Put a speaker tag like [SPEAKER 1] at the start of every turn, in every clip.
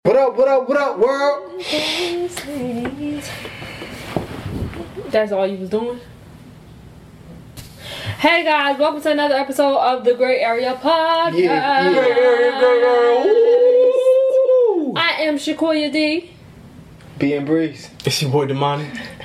[SPEAKER 1] What up, what up, what up, world?
[SPEAKER 2] That's all you was doing? Hey guys, welcome to another episode of the Gray Area Podcast.
[SPEAKER 1] Yeah.
[SPEAKER 2] I am Shakoya D.
[SPEAKER 1] Being Breeze.
[SPEAKER 3] It's your boy Damani.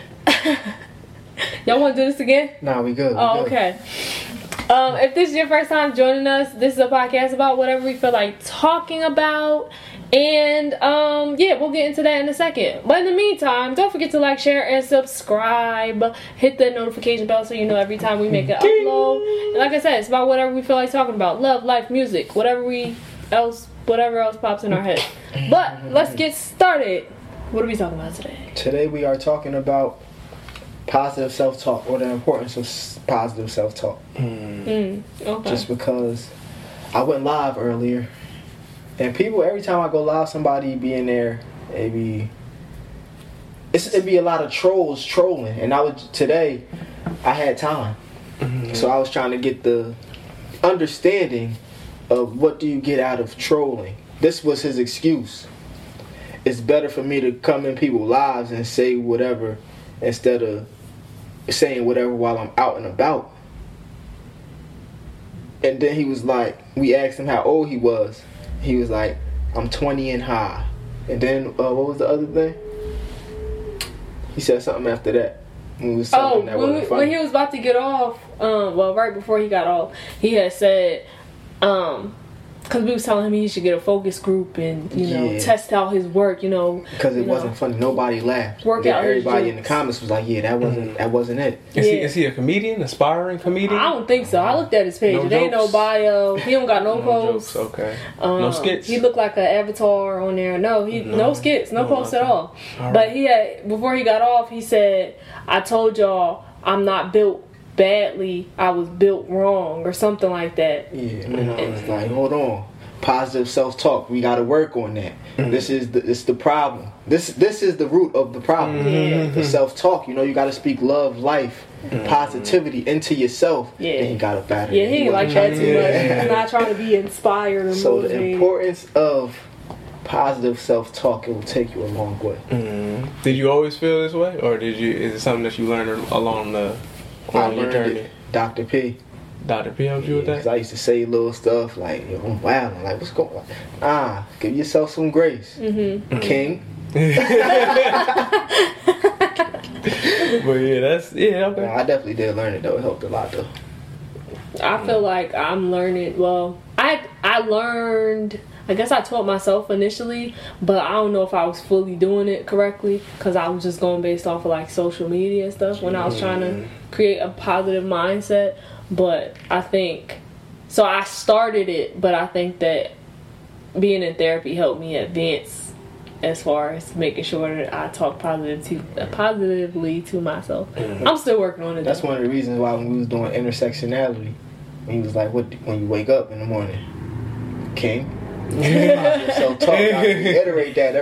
[SPEAKER 2] Y'all want to do this again?
[SPEAKER 1] Nah, we good.
[SPEAKER 2] Oh, okay. If this is your first time joining us, this is a podcast about whatever we feel like talking about. And yeah, we'll get into that in a second. But in the meantime, don't forget to like, share, and subscribe. Hit the notification bell so you know every time we make an upload. And like I said, it's about whatever we feel like talking about. Love, life, music, whatever else pops in our head. But let's get started. What are we talking about today?
[SPEAKER 1] Today we are talking about positive self-talk, or the importance of positive self-talk.
[SPEAKER 2] Okay.
[SPEAKER 1] Just because I went live earlier, and people, every time I go live, somebody be in there, it'd be a lot of trolls trolling. And today I had time. So I was trying to get the understanding of what do you get out of trolling. This was his excuse. It's better for me to come in people's lives and say whatever instead of saying whatever while I'm out and about. And then he was like, we asked him how old he was. He was like, I'm 20 and high. And then what was the other thing? He said something after that. It was something that wasn't funny.
[SPEAKER 2] When he was about to get off, right before he got off, he had said, because we was telling him he should get a focus group and, test out his work,
[SPEAKER 1] Because it wasn't funny. Nobody laughed.
[SPEAKER 2] Work out
[SPEAKER 1] everybody in the comments was like, yeah, that wasn't it.
[SPEAKER 3] Is he a comedian? Aspiring comedian?
[SPEAKER 2] I don't think so. I looked at his page.
[SPEAKER 3] No
[SPEAKER 2] There ain't no
[SPEAKER 3] jokes?
[SPEAKER 2] bio. He don't got no posts.
[SPEAKER 3] Jokes, okay. No skits?
[SPEAKER 2] He looked like an avatar on there. No skits. No posts at all.
[SPEAKER 3] Right.
[SPEAKER 2] But he had, before he got off, he said, I told y'all I'm not built badly, I was built wrong, or something like that.
[SPEAKER 1] Yeah, and then I was like, hold on. Positive self-talk, we got to work on that. This is the problem. This is the root of the problem. The self-talk, you got to speak love, life, positivity into yourself. And you got to battle.
[SPEAKER 2] Yeah, he ain't like that too much. He's not trying to be inspired or
[SPEAKER 1] so
[SPEAKER 2] motivated.
[SPEAKER 1] The importance of positive self-talk, it will take you a long way.
[SPEAKER 3] Did you always feel this way, or is it something that you learned along your journey?
[SPEAKER 1] It. Dr. P.
[SPEAKER 3] Dr. P helped you with that?
[SPEAKER 1] Because I used to say little stuff like, I'm wild. Like, what's going on? Give yourself some grace. King.
[SPEAKER 3] But yeah, okay.
[SPEAKER 1] I definitely did learn it, though. It helped a lot, though.
[SPEAKER 2] I feel like I'm learning. Well, I learned. I guess I taught myself initially, but I don't know if I was fully doing it correctly because I was just going based off of like social media and stuff when I was trying to create a positive mindset. But I think so. I started it, but I think that being in therapy helped me advance as far as making sure that I talk positively to myself. I'm still working on it.
[SPEAKER 1] That's one of the reasons why when we was doing intersectionality, he was like, "What when you wake up in the morning, King?" So talk. I reiterate that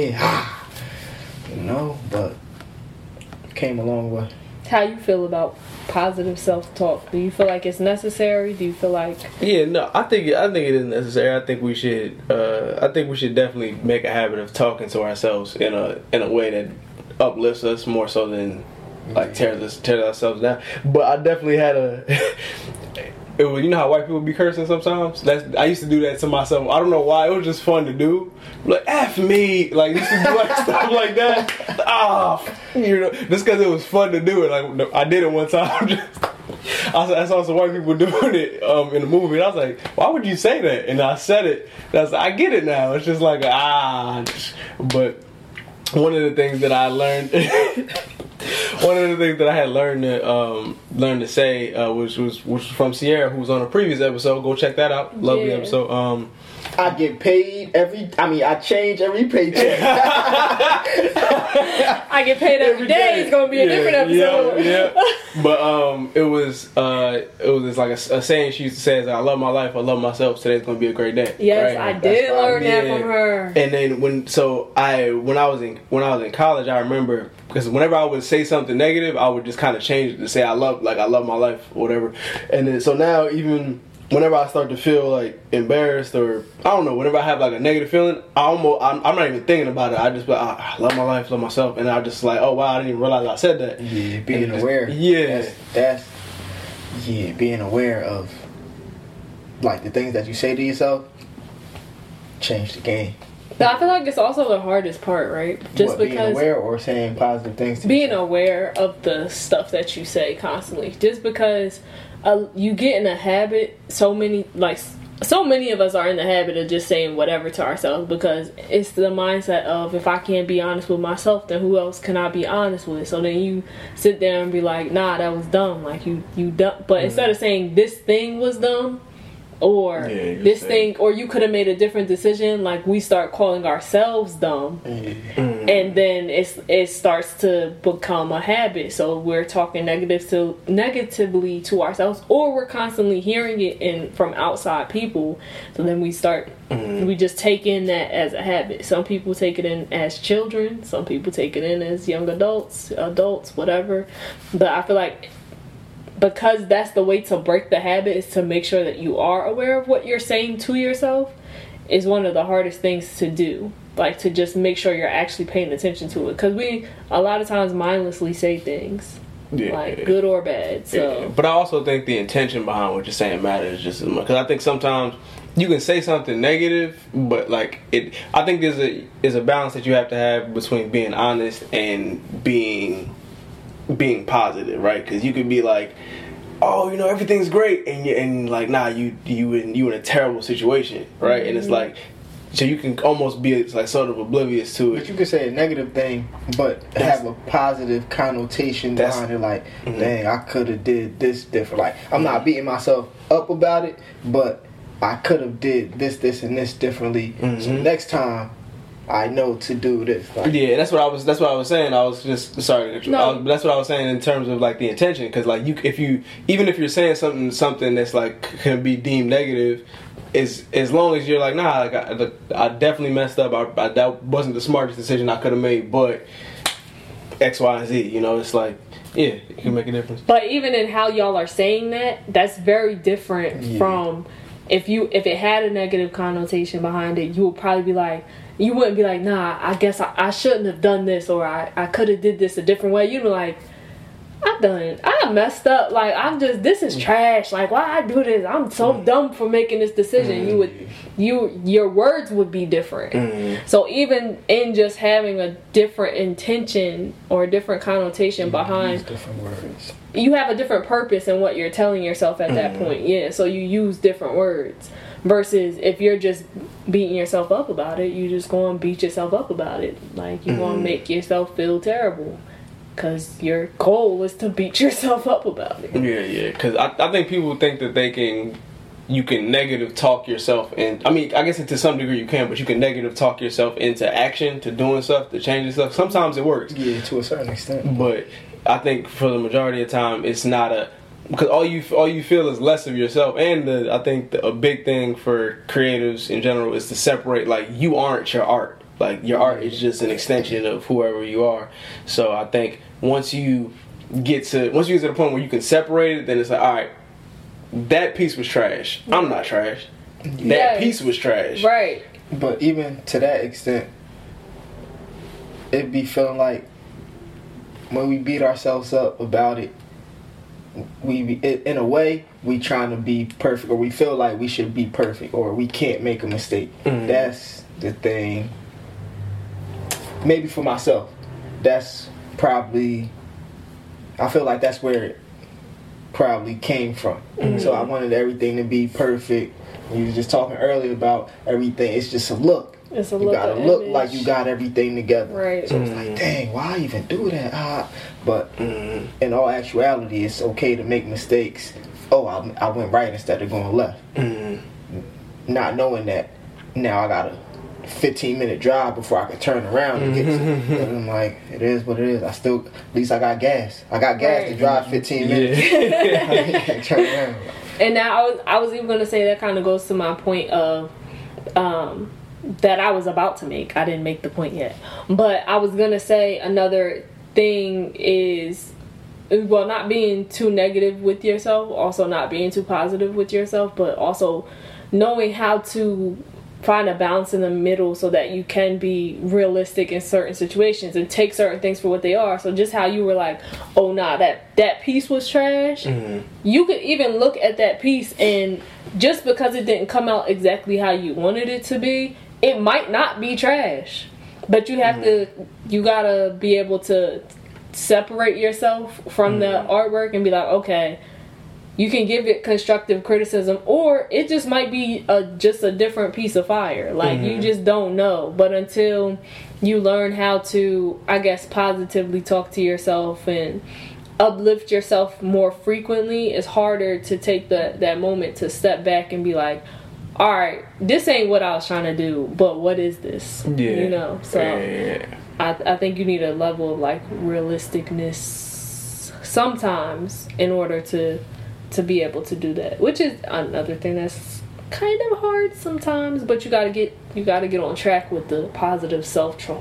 [SPEAKER 1] but came a long way.
[SPEAKER 2] How you feel about positive self-talk? Do you feel like it's necessary? Do you feel like
[SPEAKER 3] I think it is necessary. I think we should definitely make a habit of talking to ourselves in a way that uplifts us more so than like tears ourselves down. But I definitely had it was, how white people be cursing sometimes? I used to do that to myself. I don't know why. It was just fun to do. Like, F me. Like, used to do like stuff like that. Just because it was fun to do it. Like, I did it one time. I saw some white people doing it in the movie. And I was like, why would you say that? And I said it. And I was like, I get it now. It's just like, But one of the things that I learned... One of the things that I had learned to say, which was from Sierra, who was on a previous episode. Go check that out. Lovely episode.
[SPEAKER 1] I get paid I change every paycheck.
[SPEAKER 2] I get paid every day. It's gonna be a different episode.
[SPEAKER 3] Yeah. But it was like a saying she used to say is, I love my life, I love myself. Today's gonna be a great day.
[SPEAKER 2] Yes, right? I did learn that from her.
[SPEAKER 3] And then when I was in college, I remember because whenever I would say something negative, I would just kind of change it to say I love my life or whatever. And then so now even whenever I start to feel like embarrassed, or I don't know, whenever I have like a negative feeling, I'm not even thinking about it. I just be like, I love my life, love myself, and I just like, oh wow, I didn't even realize I said that.
[SPEAKER 1] Yeah, being aware.
[SPEAKER 3] Yeah,
[SPEAKER 1] that's being aware of like the things that you say to yourself. Change the game.
[SPEAKER 2] But I feel like it's also the hardest part, right? Just
[SPEAKER 1] being
[SPEAKER 2] because
[SPEAKER 1] aware or saying positive things to
[SPEAKER 2] being
[SPEAKER 1] yourself?
[SPEAKER 2] aware of the stuff that you say constantly. Just because you get in a habit, so many of us are in the habit of just saying whatever to ourselves, because it's the mindset of, if I can't be honest with myself, then who else can I be honest with? So then you sit there and be like, nah, that was dumb. Like you dumb. But instead of saying this thing was dumb, or this thing, or you could have made a different decision, like we start calling ourselves dumb, and then it starts to become a habit. So we're talking negatively to ourselves, or we're constantly hearing it from outside people. So then we start we just take in that as a habit. Some people take it in as children, some people take it in as young adults, whatever. But I feel like, because that's the way to break the habit, is to make sure that you are aware of what you're saying to yourself, is one of the hardest things to do. Like, to just make sure you're actually paying attention to it. Because we, a lot of times, mindlessly say things. Like, good or bad. So.
[SPEAKER 3] Yeah. But I also think the intention behind what you're saying matters just as much. Because I think sometimes you can say something negative, but like I think there's a balance that you have to have between being honest and being positive, right? Because you could be like, oh, you know, everything's great, and like, nah, you in a terrible situation, right? And it's like, so you can almost be like sort of oblivious to it.
[SPEAKER 1] But you could say a negative thing, but have a positive connotation behind it. Like, dang, I could have did this different. Like, I'm not beating myself up about it, but I could have did this, and this differently. So next time, I know to do this. Like,
[SPEAKER 3] yeah, that's what I was saying. I was just sorry.
[SPEAKER 2] No.
[SPEAKER 3] That's what I was saying in terms of like the intention, because like even if you're saying something that's like can be deemed negative, as long as you're like, nah, like I definitely messed up. That wasn't the smartest decision I could have made, but X, Y, and Z. You know, it's like, yeah, it can make a difference.
[SPEAKER 2] But even in how y'all are saying that, that's very different from if it had a negative connotation behind it. You would probably be like, you wouldn't be like, nah, I guess I shouldn't have done this, or I could have did this a different way. You'd be like, I messed up. Like, this is trash. Like, why I do this? I'm so dumb for making this decision. Your words would be different. So even in just having a different intention or a different connotation behind,
[SPEAKER 1] different words,
[SPEAKER 2] you have a different purpose in what you're telling yourself at that point. Yeah, so you use different words. Versus if you're just beating yourself up about it, you just go and beat yourself up about it. Like, you're going to make yourself feel terrible. Because your goal is to beat yourself up about it.
[SPEAKER 3] Yeah. Because I think people think that you can negative talk yourself, and I mean, I guess to some degree you can, but you can negative talk yourself into action, to doing stuff, to changing stuff. Sometimes it works.
[SPEAKER 1] Yeah, to a certain extent.
[SPEAKER 3] But I think for the majority of the time, it's not because all you feel is less of yourself. And I think a big thing for creatives in general is to separate, like, you aren't your art. Like, your art is just an extension of whoever you are. So I think once you get to the point where you can separate it, then it's like, all right, that piece was trash. I'm not trash. That piece was trash.
[SPEAKER 2] Right.
[SPEAKER 1] But even to that extent, it'd be feeling like when we beat ourselves up about it, in a way, we trying to be perfect, or we feel like we should be perfect, or we can't make a mistake. That's the thing. Maybe for myself, that's probably, I feel like that's where it probably came from. So I wanted everything to be perfect. You were just talking earlier about everything. It's just a look.
[SPEAKER 2] It's a
[SPEAKER 1] you
[SPEAKER 2] look.
[SPEAKER 1] gotta look like you got everything together.
[SPEAKER 2] Right.
[SPEAKER 1] So it's like, dang, why even do that? But in all actuality, it's okay to make mistakes. Oh, I went right instead of going left. Not knowing that now I got a 15-minute drive before I can turn around and get to it. And I'm like, it is what it is. At least I got gas. I got gas to drive 15 minutes. I can't turn around.
[SPEAKER 2] And now I was even going to say that kind of goes to my point of that I was about to make. I didn't make the point yet. But I was going to say another thing is well, not being too negative with yourself, also not being too positive with yourself, but also knowing how to find a balance in the middle so that you can be realistic in certain situations and take certain things for what they are. So just how you were like, oh nah, that piece was trash. Mm-hmm. You could even look at that piece, and just because it didn't come out exactly how you wanted it to be, it might not be trash. But you have you gotta be able to separate yourself from the artwork and be like, okay, you can give it constructive criticism, or it just might be just a different piece of fire. Like, you just don't know. But until you learn how to, I guess, positively talk to yourself and uplift yourself more frequently, it's harder to take that moment to step back and be like, all right, this ain't what I was trying to do, but what is this?
[SPEAKER 3] Yeah.
[SPEAKER 2] You know? So
[SPEAKER 3] yeah.
[SPEAKER 2] I think you need a level of, like, realisticness sometimes in order to be able to do that, which is another thing that's kind of hard sometimes, but you gotta get on track with the positive self-talk.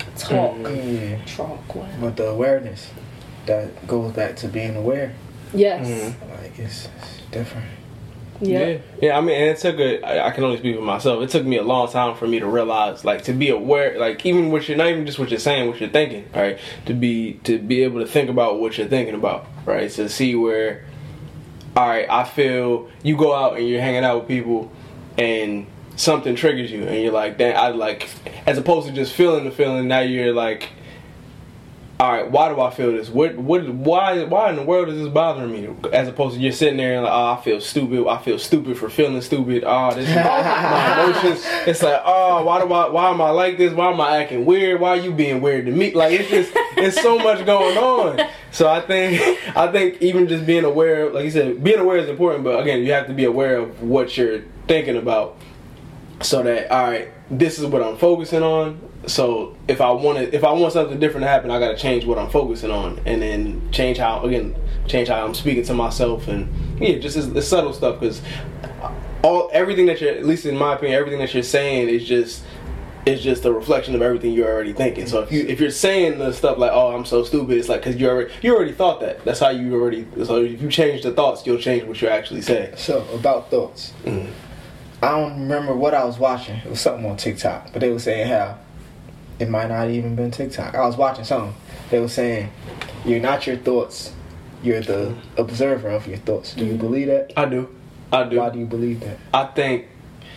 [SPEAKER 1] But the awareness, that goes back to being aware.
[SPEAKER 2] Yes.
[SPEAKER 1] Like, it's different.
[SPEAKER 2] Yeah.
[SPEAKER 3] I mean, and it took I can only speak for myself. It took me a long time for me to realize, like, to be aware, like, even what you're, not even just what you're saying, what you're thinking, right? To be able to think about what you're thinking about, right? To see where, all right, I feel you go out and you're hanging out with people and something triggers you and you're like, damn, I like, as opposed to just feeling the feeling, now you're like, all right, why do I feel this? Why in the world is this bothering me? As opposed to you're sitting there and like, oh, I feel stupid for feeling stupid. Oh, this is my emotions. It's like, oh, why am I like this? Why am I acting weird? Why are you being weird to me? Like, it's so much going on. So I think even just being aware, like you said, being aware is important, but again, you have to be aware of what you're thinking about, so that, all right, this is what I'm focusing on. So if I want something different to happen, I got to change what I'm focusing on, and then change how I'm speaking to myself, and just it's subtle stuff, because everything that you're, at least in my opinion, everything that you're saying is just a reflection of everything you're already thinking. So if you're saying the stuff like, oh, I'm so stupid, it's like, because you already thought that. That's how you already. So if you change the thoughts, you'll change what you're actually saying.
[SPEAKER 1] So about thoughts, I don't remember what I was watching. It was something on TikTok, but they were saying how it might not even been TikTok. I was watching something. They were saying, you're not your thoughts, you're the observer of your thoughts. Do you believe that?
[SPEAKER 3] I do.
[SPEAKER 1] Why do you believe that?
[SPEAKER 3] I think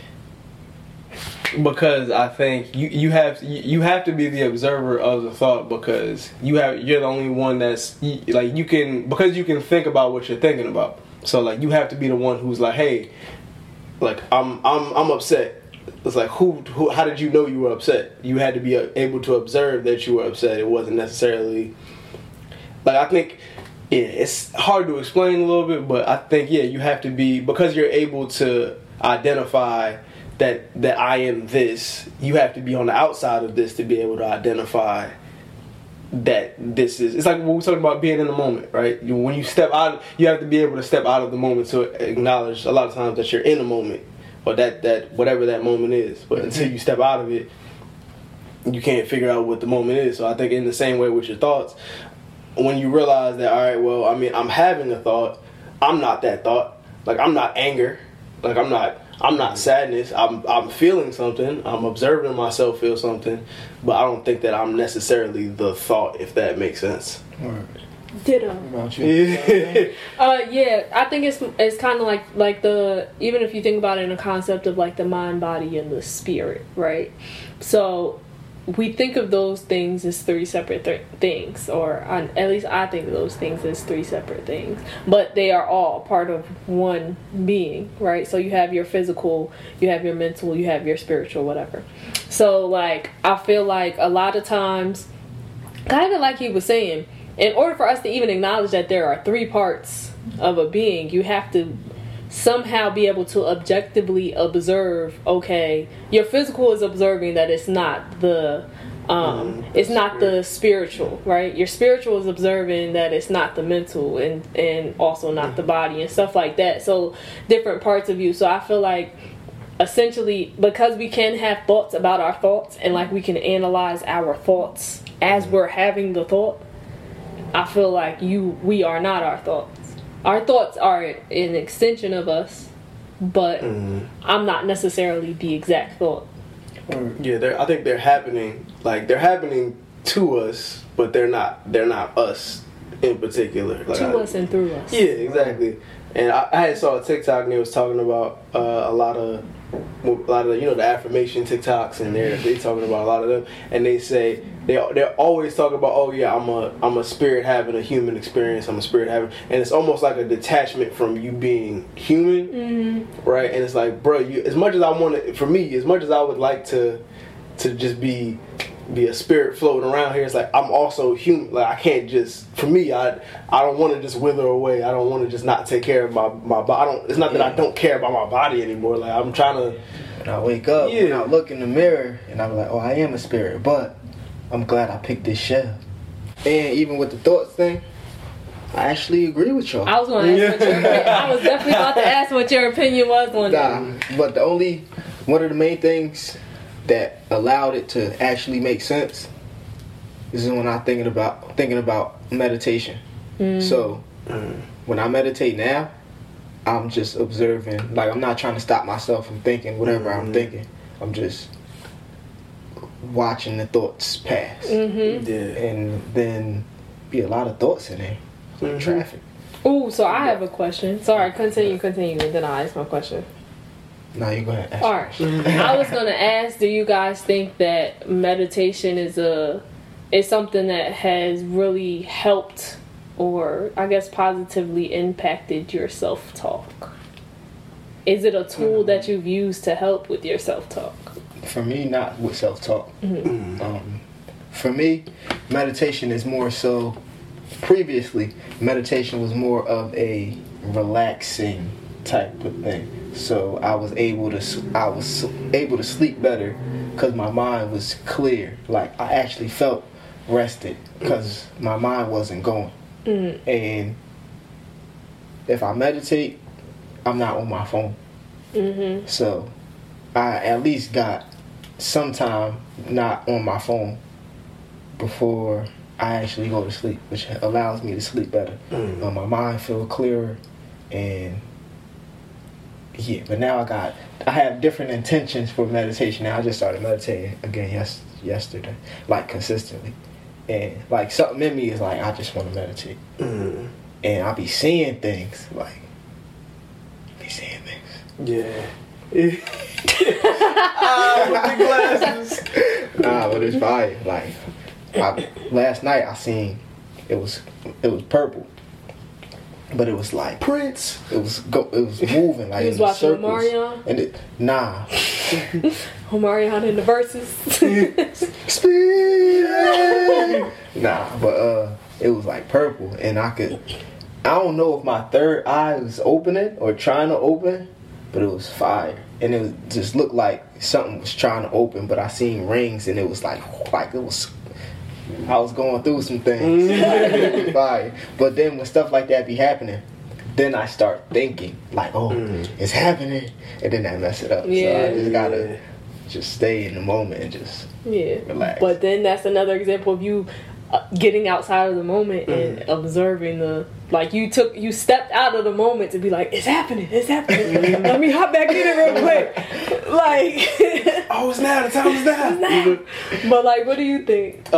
[SPEAKER 3] because I think you have to be the observer of the thought, because you're the only one that's like, you can think about what you're thinking about. So like, you have to be the one who's like, hey, like, I'm upset. It's like, who how did you know you were upset? You had to be able to observe that you were upset. It wasn't necessarily, like, I think, it's hard to explain a little bit, but I think, you have to be, because you're able to identify that I am this, you have to be on the outside of this to be able to identify that this is, it's like when we talking about being in the moment, right? When you step out, you have to be able to step out of the moment to acknowledge a lot of times that you're in a moment, or that whatever that moment is. But until you step out of it, you can't figure out what the moment is. So I think in the same way with your thoughts, when you realize that, all right, well, I mean, I'm having a thought, I'm not that thought. Like, I'm not anger, like, I'm not sadness. I'm feeling something. I'm observing myself feel something, but I don't think that I'm necessarily the thought, if that makes sense.
[SPEAKER 2] Ditto.
[SPEAKER 1] What about you?
[SPEAKER 2] I think it's kind of like the, even if you think about it in a concept of like the mind, body, and the spirit, right? So we think of those things as three separate things, or at least I think of those things as three separate things, but they are all part of one being, right? So you have your physical, you have your mental, you have your spiritual, whatever. So like, I feel like a lot of times, kind of like he was saying, in order for us to even acknowledge that there are three parts of a being, you have to somehow be able to objectively observe, okay, your physical is observing that it's not the it's not the spiritual, right? Your spiritual is observing that it's not the mental, and also not the body, and stuff like that. So different parts of you. So I feel like essentially, because we can have thoughts about our thoughts, and like we can analyze our thoughts as we're having the thought, I feel like we are not our thoughts. Our thoughts are an extension of us, but I'm not necessarily the exact thought.
[SPEAKER 3] Yeah, I think they're happening. Like they're happening to us, but they're not us in particular. Like,
[SPEAKER 2] To us and through us.
[SPEAKER 3] Yeah, exactly. And I had saw a TikTok and they was talking about a lot of the affirmation TikToks, and they talking about a lot of them, and they say they're always talking about, oh yeah, I'm a spirit having a human experience, I'm a spirit having, and it's almost like a detachment from you being human, right? And it's like, bro, as much as I would like to just be a spirit floating around here, it's like I'm also human. Like I can't just, for me, I don't want to just wither away. I don't want to just not take care of my body. It's not that I don't care about my body anymore. Like I'm trying to.
[SPEAKER 1] When I wake up, and I look in the mirror, and I'm like, oh, I am a spirit, but I'm glad I picked this shell. And even with the thoughts thing, I actually agree with y'all.
[SPEAKER 2] I was going to ask what your opinion. I was definitely about to ask what your opinion was on that.
[SPEAKER 1] But one of the main things that allowed it to actually make sense is when I'm thinking about meditation. So when I meditate now, I'm just observing. Like I'm not trying to stop myself from thinking whatever I'm thinking. I'm just watching the thoughts pass. And then be a lot of thoughts in there. Traffic.
[SPEAKER 2] Ooh, so I have a question. Sorry, continue, and then I'll ask my question.
[SPEAKER 1] No, you go ahead.
[SPEAKER 2] Alright. I was gonna ask, do you guys think that meditation is something that has really helped, or I guess positively impacted your self-talk? Is it a tool that you've used to help with your self-talk?
[SPEAKER 1] For me, not with self-talk. For me, meditation is more so. Previously, meditation was more of a relaxing type of thing. So I was able to sleep better because my mind was clear. Like I actually felt rested because my mind wasn't going. And if I meditate, I'm not on my phone. So I at least got some time not on my phone before I actually go to sleep, which allows me to sleep better. My mind feels clearer, and yeah. But now I have different intentions for meditation. Now I just started meditating again yesterday, like consistently, and like something in me is like I just want to meditate, and I be seeing things like
[SPEAKER 3] Yeah. With the glasses.
[SPEAKER 1] Nah, but it's fire. Like last night I seen it was purple, but it was like
[SPEAKER 3] Prince.
[SPEAKER 1] It was moving like
[SPEAKER 2] You was
[SPEAKER 1] in
[SPEAKER 2] watching
[SPEAKER 1] circles.
[SPEAKER 2] Omarion?
[SPEAKER 1] And it
[SPEAKER 2] Omarion in the verses.
[SPEAKER 1] Speed. But it was like purple, and I don't know if my third eye was opening or trying to open, but it was fire. And it just looked like something was trying to open, but I seen rings, and it was like it was. I was going through some things. It was fire. But then when stuff like that be happening, then I start thinking like, oh, it's happening, and then I mess it up.
[SPEAKER 2] Yeah.
[SPEAKER 1] So I just gotta just stay in the moment and just relax.
[SPEAKER 2] But then that's another example of you getting outside of the moment and observing you stepped out of the moment to be like, it's happening. Let me hop back in it real quick. Like,
[SPEAKER 3] oh, it's now. The time is now.
[SPEAKER 2] But like, what do you think?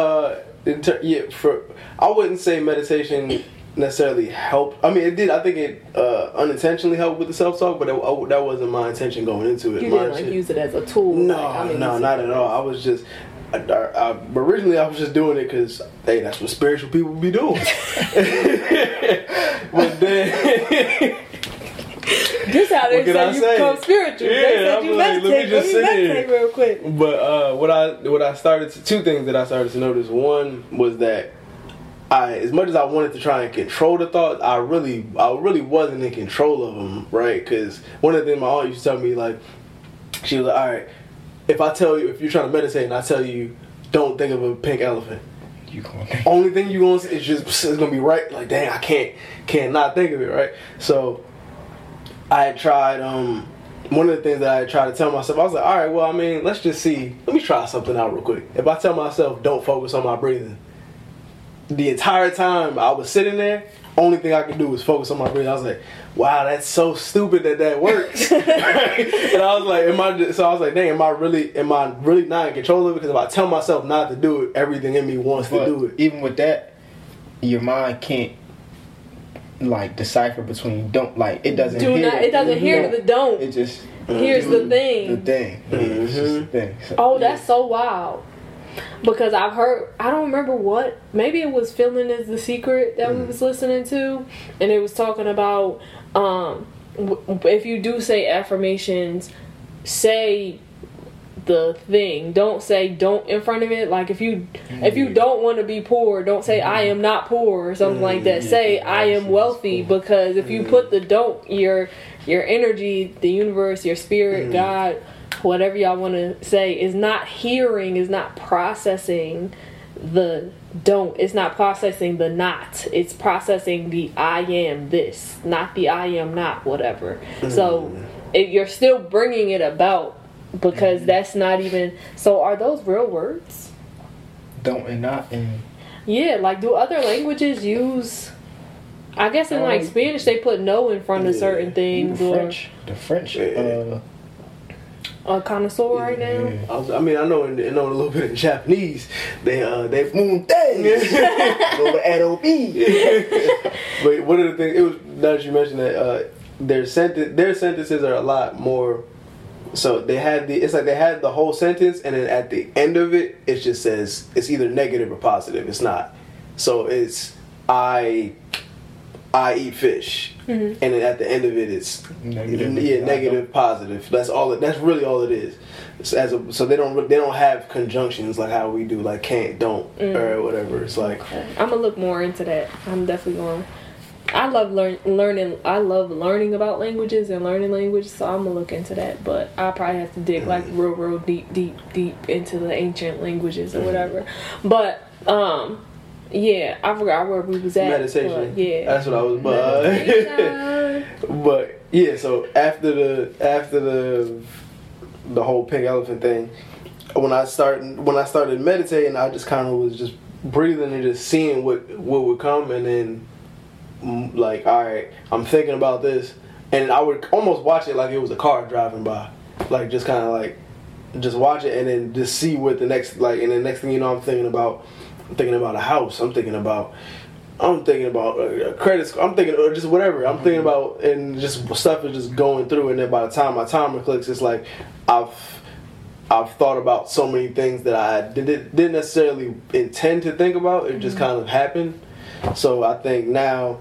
[SPEAKER 3] I wouldn't say meditation necessarily helped. I mean, it did. I think it unintentionally helped with the self-talk, but that wasn't my intention going into it.
[SPEAKER 2] You didn't use it as a tool.
[SPEAKER 3] No, not at all. I was just. Originally, I was just doing it because, hey, that's what spiritual people be doing. But then,
[SPEAKER 2] this how they say you become spiritual.
[SPEAKER 3] Yeah,
[SPEAKER 2] they said you
[SPEAKER 3] like,
[SPEAKER 2] meditate. Let me meditate real quick.
[SPEAKER 3] But what I started to, two things that I started to notice. One was that as much as I wanted to try and control the thoughts, I really wasn't in control of them, right? Because one of the things my aunt used to tell me, like, she was like, all right, if you're trying to meditate and I tell you, don't think of a pink elephant, only thing you're going to see is it's going to be right. Like, dang, I can't not think of it, right? So I had tried, one of the things that I had tried to tell myself, I was like, all right, well, I mean, let me try something out real quick. If I tell myself, don't focus on my breathing, the entire time I was sitting there, only thing I could do was focus on my breathing. I was like, wow, that's so stupid that works. And I was like, dang, am I really not in control of it? Because if I tell myself not to do it, everything in me wants to do it.
[SPEAKER 1] Even with that, your mind can't like decipher between don't, like it doesn't
[SPEAKER 2] hear the don't.
[SPEAKER 1] It just
[SPEAKER 2] here's the thing.
[SPEAKER 1] The thing. It's just the thing. So,
[SPEAKER 2] oh, that's so wild. Because I've heard, I don't remember what, maybe it was Feeling Is the Secret that we was listening to, and it was talking about if you do say affirmations, say the thing. Don't say don't in front of it. Like if you don't want to be poor, don't say I am not poor or something like that. Say I am wealthy, because if you put the don't, your energy, the universe, your spirit, God, whatever y'all want to say, is not hearing, is not processing the don't. It's not processing the not. It's processing the I am this, not the I am not whatever. So you're still bringing it about, because that's not even. So are those real words?
[SPEAKER 1] don't and not and.
[SPEAKER 2] Yeah, like do other languages use? I guess in like Spanish they put no in front of certain things.
[SPEAKER 1] The French.
[SPEAKER 2] A connoisseur right now.
[SPEAKER 3] I mean, I know a little bit of Japanese. They moon things. Go to NOB. But one of the things, it was, now that you mentioned that, their sentences are a lot more. So they had it's like they had the whole sentence, and then at the end of it, it just says it's either negative or positive. It's not. So it's I eat fish, and then at the end of it, it's negative, positive. That's all. That's really all it is. So they don't have conjunctions like how we do, like can't, don't, or whatever. It's like
[SPEAKER 2] I'm gonna look more into that. I'm definitely going. I love learning. I love learning about languages and learning languages, so I'm gonna look into that. But I probably have to dig like real deep into the ancient languages or whatever. But yeah, I forgot where we was at.
[SPEAKER 3] Meditation.
[SPEAKER 2] Yeah,
[SPEAKER 3] that's what I was. But yeah, so after the whole pink elephant thing, when I started meditating, I just kind of was just breathing and just seeing what would come, and then like, all right, I'm thinking about this, and I would almost watch it like it was a car driving by, like just kind of like just watch it and then just see what the next, like, and the next thing you know, I'm thinking about a house, I'm thinking about a credit score, I'm thinking, or just whatever I'm thinking about, and just stuff is just going through, and then by the time my timer clicks, it's like I've thought about so many things that I didn't necessarily intend to think about. It just kind of happened. So I think now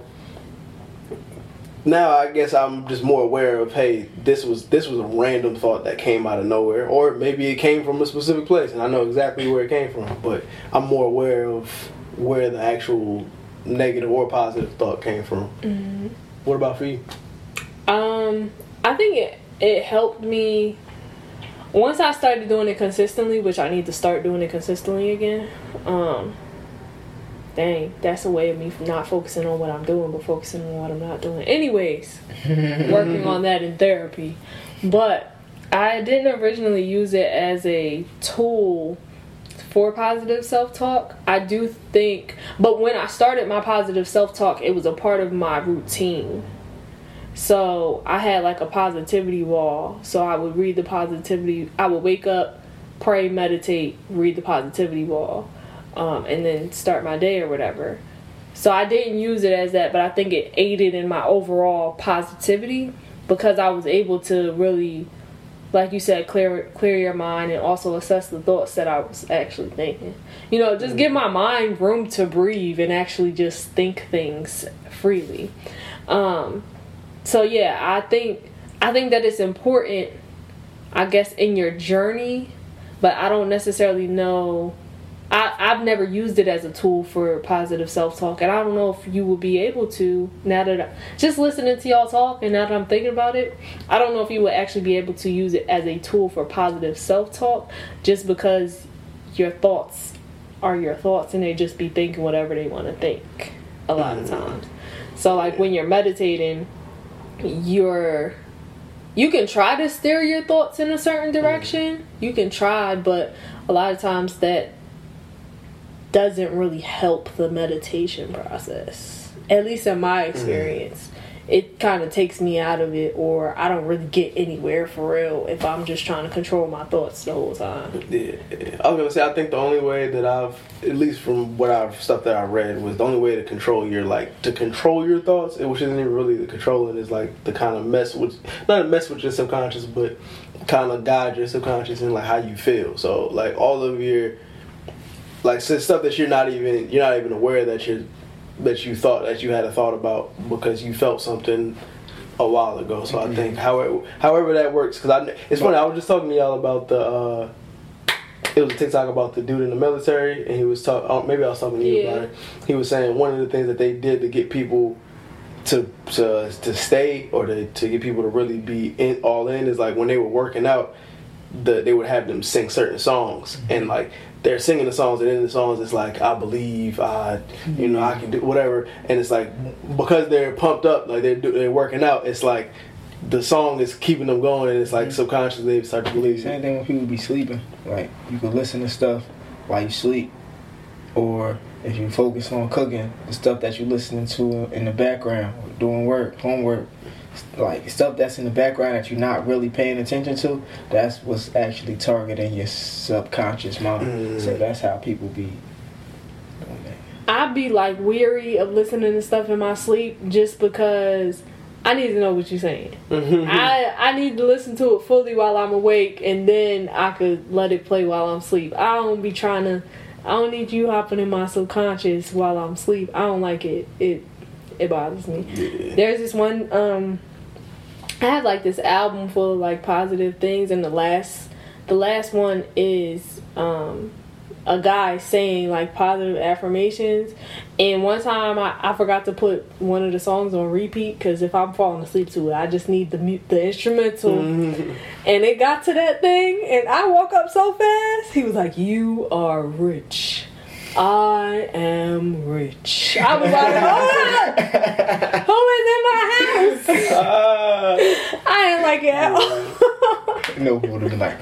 [SPEAKER 3] I guess I'm just more aware of, hey, this was a random thought that came out of nowhere, or maybe it came from a specific place and I know exactly where it came from, but I'm more aware of where the actual negative or positive thought came from. What about for you?
[SPEAKER 2] I think it helped me once I started doing it consistently, which I need to start doing it consistently again. Dang, that's a way of me not focusing on what I'm doing, but focusing on what I'm not doing. Anyways, working on that in therapy. But I didn't originally use it as a tool for positive self-talk. I do think, but when I started my positive self-talk, it was a part of my routine. So I had like a positivity wall. So I would read the positivity. I would wake up, pray, meditate, read the positivity wall. And then start my day or whatever. So I didn't use it as that, but I think it aided in my overall positivity, because I was able to really, like you said, clear your mind and also assess the thoughts that I was actually thinking. You know, just give my mind room to breathe and actually just think things freely. So yeah, I think that it's important, I guess, in your journey, but I don't necessarily know. I've never used it as a tool for positive self-talk, and I don't know if you will be able to, now that just listening to y'all talk and now that I'm thinking about it, I don't know if you would actually be able to use it as a tool for positive self-talk, just because your thoughts are your thoughts and they just be thinking whatever they want to think a lot of times. So like when you're meditating, you can try to steer your thoughts in a certain direction. You can try, but a lot of times that doesn't really help the meditation process. At least in my experience. It kind of takes me out of it, or I don't really get anywhere for real if I'm just trying to control my thoughts the whole time.
[SPEAKER 3] Yeah, I was gonna say I think the only way that I've, at least from stuff that I read, was the only way to control your thoughts, which isn't even really the controlling, is like to kind of mess with your subconscious, but kind of guide your subconscious in like how you feel. So like all of your like stuff that you're not even aware that you had a thought about because you felt something a while ago. So I think however that works, because it's funny, I was just talking to y'all about it was a TikTok about the dude in the military, and he was talking, maybe I was talking to you about it. He was saying one of the things that they did to get people to stay, or to get people to really be all in, is like when they were working out, they would have them sing certain songs, and like they're singing the songs, and in the songs it's like, I believe, I can do whatever, and it's like because they're pumped up, like they're working out, it's like the song is keeping them going, and it's like subconsciously they start to believe.
[SPEAKER 1] Same thing when people be sleeping. Like you can listen to stuff while you sleep, or if you focus on cooking, the stuff that you're listening to in the background, doing work, homework, like stuff that's in the background that you're not really paying attention to, that's what's actually targeting your subconscious mind. So that's how people be doing that.
[SPEAKER 2] I'd be like weary of listening to stuff in my sleep just because I need to know what you're saying. I need to listen to it fully while I'm awake, and then I could let it play while I'm asleep. I don't need you hopping in my subconscious while I'm asleep. I don't like it. It bothers me. Yeah. There's this one, I have like this album full of like positive things, and the last one is a guy saying like positive affirmations, and one time I forgot to put one of the songs on repeat, because if I'm falling asleep to it, I just need the instrumental. And it got to that thing, and I woke up so fast. He was like, "You are rich. I am rich." I was like, "Hold on, who is in my house?" I didn't like it at all.
[SPEAKER 1] No one would have been like,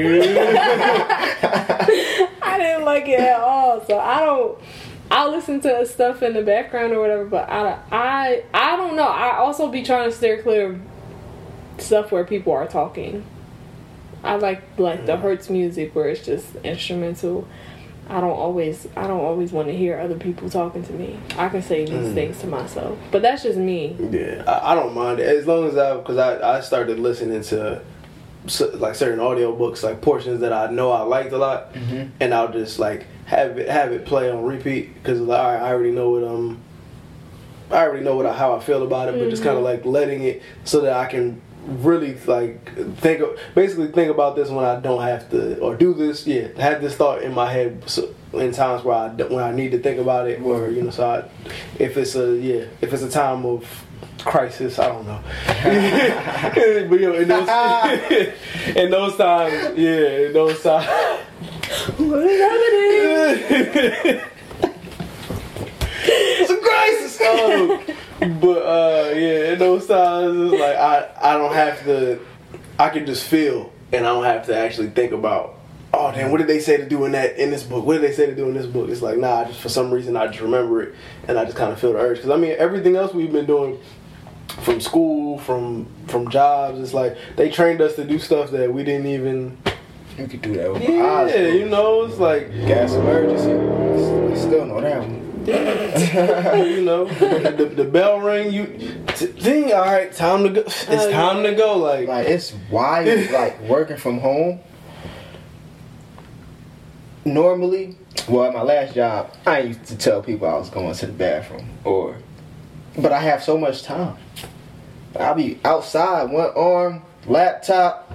[SPEAKER 2] I didn't like it at all. So I'll listen to stuff in the background or whatever, but I don't know. I also be trying to steer clear of stuff where people are talking. I like the Hertz music where it's just instrumental. I don't always want to hear other people talking to me. I can say these things to myself, but that's just me.
[SPEAKER 3] Yeah, I don't mind it as long as because I started listening to like certain audiobooks, like portions that I know I liked a lot, and I'll just like have it play on repeat, because like, I already know how I feel about it, but just kind of like letting it so that I can really like think about this when I don't have to, or do this, have this thought in my head in times when I need to think about it, or so if it's a time of crisis, I don't know. But in those times,
[SPEAKER 2] what is happening?
[SPEAKER 3] It's a crisis. But in those times, it's like I don't have to. I can just feel, and I don't have to actually think about, oh damn, what did they say to do in this book? What did they say to do in this book? It's like, nah, just for some reason I just remember it, and I just kind of feel the urge. Because I mean, everything else we've been doing, from school, from jobs, it's like they trained us to do stuff that we didn't even.
[SPEAKER 1] You could do that with my eyes.
[SPEAKER 3] Yeah, it's like
[SPEAKER 1] gas emergency. We still know that one.
[SPEAKER 3] The bell ring. Ding. All right, time to go. It's time to go. Like
[SPEAKER 1] it's wild. Like working from home. Normally, at my last job, I used to tell people I was going to the bathroom, but I have so much time. I'll be outside, one arm, laptop.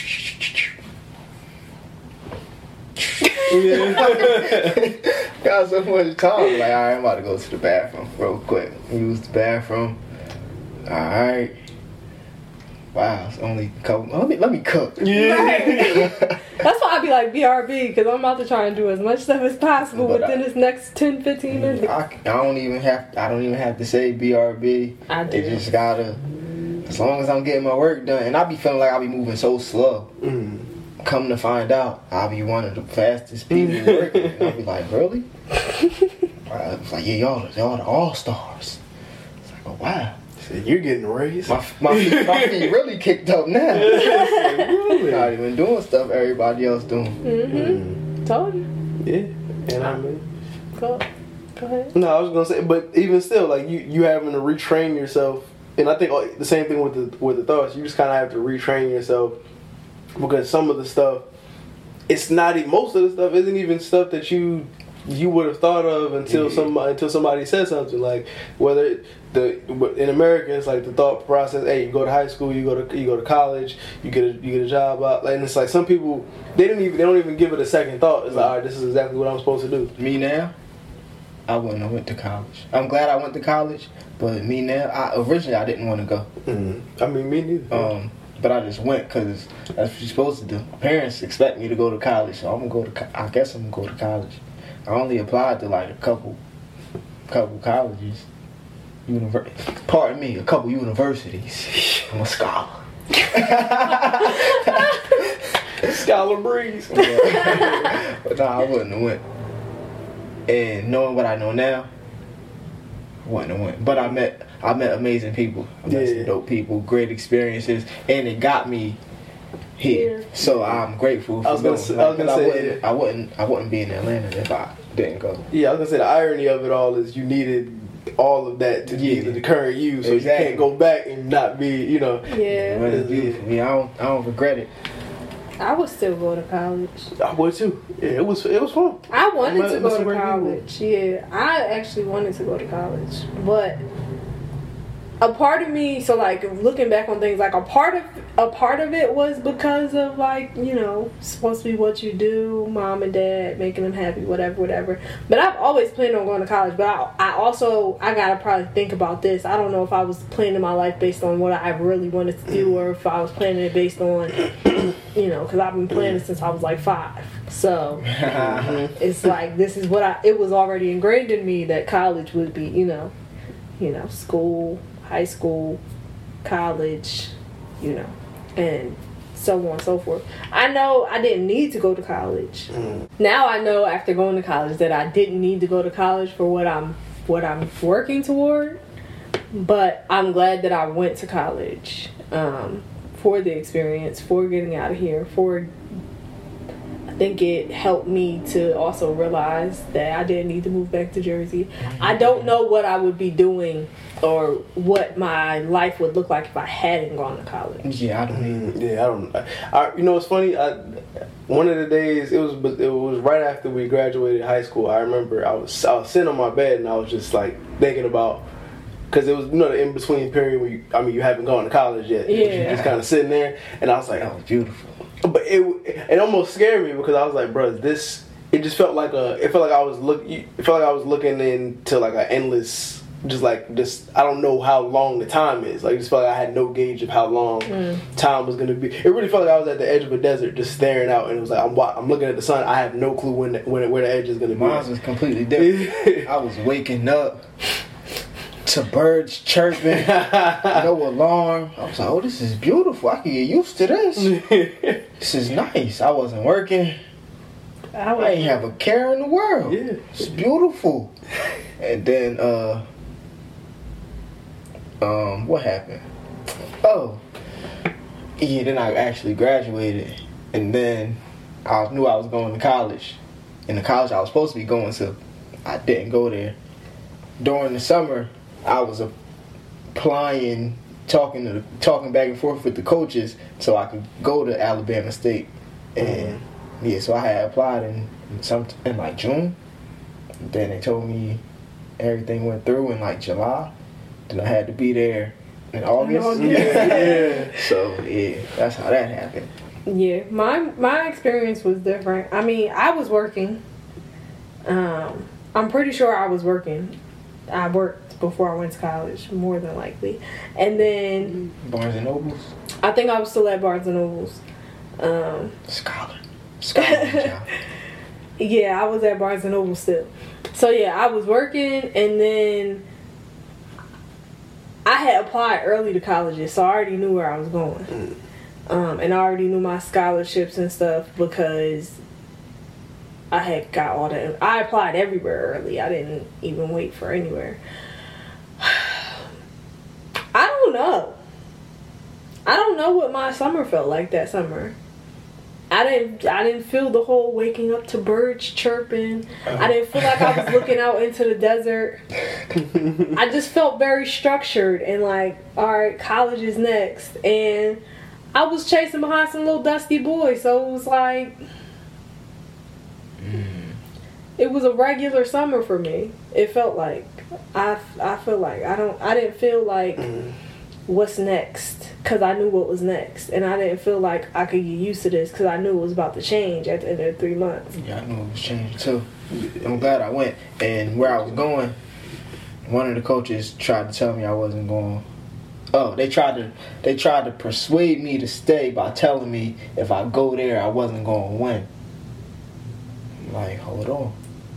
[SPEAKER 1] Got so much time. Like, alright, I'm about to go to the bathroom real quick. Use the bathroom. Alright. Wow, it's only a couple. Let me cook.
[SPEAKER 2] Yeah. Right. That's why I be like BRB, because I'm about to try and do as much stuff as possible within this next 10-15 minutes.
[SPEAKER 1] I don't even have to say BRB.
[SPEAKER 2] I do.
[SPEAKER 1] It just gotta, as long as I'm getting my work done, and I be feeling like I be moving so slow. come to find out, I'll be one of the fastest people working. And I'll be like, really? I was like, yeah, y'all the all-stars. It's like, oh, wow.
[SPEAKER 3] So you're getting raised.
[SPEAKER 1] My feet really kicked up now. Not even doing stuff everybody else doing.
[SPEAKER 2] Told you.
[SPEAKER 3] Yeah, and I mean,
[SPEAKER 2] Go ahead.
[SPEAKER 3] no, I was gonna say, but even still, like you having to retrain yourself, and I think the same thing with the thoughts. You just kind of have to retrain yourself because some of the stuff, it's not even, most of the stuff isn't even stuff that you would have thought of until somebody said something. Like whether in America it's like the thought process. Hey, you go to high school, you go to college, you get a job out. And it's like some people they don't even give it a second thought. It's like, all right, this is exactly what I'm supposed to do.
[SPEAKER 1] Me now, I wouldn't have went to college. I'm glad I went to college, but me now, originally I didn't want to go.
[SPEAKER 3] I mean, me neither.
[SPEAKER 1] But I just went because that's what you're supposed to do. My parents expect me to go to college, so I guess I'm gonna go to college. I only applied to like a couple colleges, a couple universities. I'm a scholar.
[SPEAKER 3] Scholar Breeze.
[SPEAKER 1] But nah, I wouldn't have went. And knowing what I know now, I wouldn't have went. But I met amazing people. I met some dope people, great experiences, and it got me here. So I'm grateful for I wouldn't be in Atlanta if I didn't go.
[SPEAKER 3] Yeah, I was gonna say the irony of it all is you needed all of that to be the current you, so exactly. You can't go back and not be,
[SPEAKER 2] Yeah.
[SPEAKER 1] But it's beautiful. I don't regret it.
[SPEAKER 2] I would still go to college.
[SPEAKER 3] I would too. Yeah, it was fun.
[SPEAKER 2] I wanted to go to college. Yeah, I actually wanted to go to college, but a part of me, so like looking back on things, like a part of it was because of like, supposed to be what you do, mom and dad making them happy, whatever. But I've always planned on going to college. But I gotta probably think about this. I don't know if I was planning my life based on what I really wanted to do, or if I was planning it based on, because I've been planning since I was like 5. So it's like this is what it was already ingrained in me that college would be, school. High school, college, and so on and so forth. I know I didn't need to go to college. Now I know after going to college that I didn't need to go to college for what I'm working toward. But I'm glad that I went to college for the experience, for getting out of here, I think it helped me to also realize that I didn't need to move back to Jersey. I don't know what I would be doing or what my life would look like if I hadn't gone to college.
[SPEAKER 1] Yeah, I don't.
[SPEAKER 3] It's funny. One of the days it was right after we graduated high school. I remember I was sitting on my bed and I was just like thinking about, because it was the in between period where you haven't gone to college yet.
[SPEAKER 2] Yeah.
[SPEAKER 3] You're just kind of sitting there, and I was like,
[SPEAKER 1] that was beautiful.
[SPEAKER 3] But it almost scared me because I was like, bro, it just felt like I was looking into like an endless, just I don't know how long the time is. Like, it just felt like I had no gauge of how long time was gonna be. It really felt like I was at the edge of a desert, just staring out, and it was like I'm looking at the sun. I have no clue where the edge is gonna be.
[SPEAKER 1] Mine was completely different. I was waking up to birds chirping, no alarm. I was like, oh, this is beautiful. I can get used to this. This is nice. I wasn't working. I ain't have a care in the world.
[SPEAKER 3] Yeah.
[SPEAKER 1] It's beautiful. And then, what happened? Oh, yeah, then I actually graduated. And then I knew I was going to college. And the college I was supposed to be going to, I didn't go there. During the summer, I was applying, talking back and forth with the coaches so I could go to Alabama State. And so I had applied in like June. Then they told me everything went through in like July. Then I had to be there in August.
[SPEAKER 3] Yeah.
[SPEAKER 1] So yeah, that's how that happened.
[SPEAKER 2] Yeah, my experience was different. I mean, I was working. I'm pretty sure I was working. I worked before I went to college, more than likely. And then
[SPEAKER 1] Barnes and Nobles.
[SPEAKER 2] I think I was still at Barnes and Nobles.
[SPEAKER 1] Scholar job.
[SPEAKER 2] Yeah, I was at Barnes and Noble still. So yeah, I was working, and then I had applied early to colleges, so I already knew where I was going. And I already knew my scholarships and stuff because I had got all that. I applied everywhere early. I didn't even wait for anywhere. I don't know. I don't know what my summer felt like that summer. I didn't feel the whole waking up to birds chirping. I didn't feel like I was looking out into the desert. I just felt very structured and like, all right, college is next. And I was chasing behind some little dusty boys, so it was like, it was a regular summer for me. It felt like I feel like I didn't feel like what's next, because I knew what was next, and I didn't feel like I could get used to this because I knew it was about to change at the end of 3 months.
[SPEAKER 1] Yeah, I knew it was changing too. I'm glad I went. And where I was going, one of the coaches tried to tell me I wasn't going. Oh, they tried to persuade me to stay by telling me if I go there I wasn't going to win. I'm like, hold on.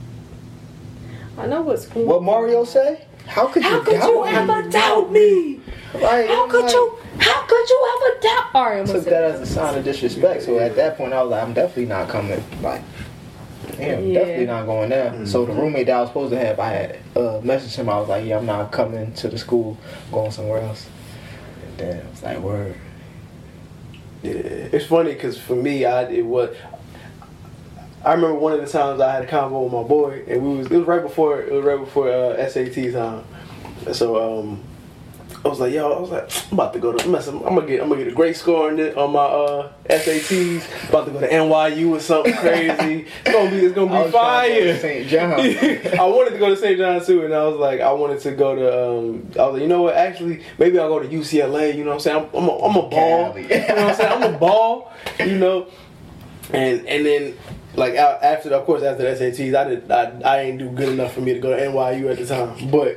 [SPEAKER 2] I know what school.
[SPEAKER 1] What Mario say? How could you
[SPEAKER 2] ever doubt me?
[SPEAKER 1] Like,
[SPEAKER 2] How could you ever doubt? All right, I'm
[SPEAKER 1] took that as a sign of disrespect. So at that point, I was like, I'm definitely not coming. Like, definitely not going there. Mm-hmm. So the roommate that I was supposed to have, I had messaged him. I was like, yeah, I'm not coming to the school, going somewhere else. And then I was like, word.
[SPEAKER 3] Yeah, it's funny because for me, I remember one of the times I had a convo with my boy, and it was right before SAT time. So I was like, I'm about to go to I'm gonna get a great score on my SATs. About to go to NYU or something crazy. It's gonna be fire.
[SPEAKER 1] St. John.
[SPEAKER 3] I wanted to go to St. John too, and I was like, I wanted to go to. I was like, you know what? Actually, maybe I'll go to UCLA. You know what I'm saying? I'm a ball. You know what I'm saying? I'm a ball. You know, and then. Like after the SATs, I ain't do good enough for me to go to NYU at the time. But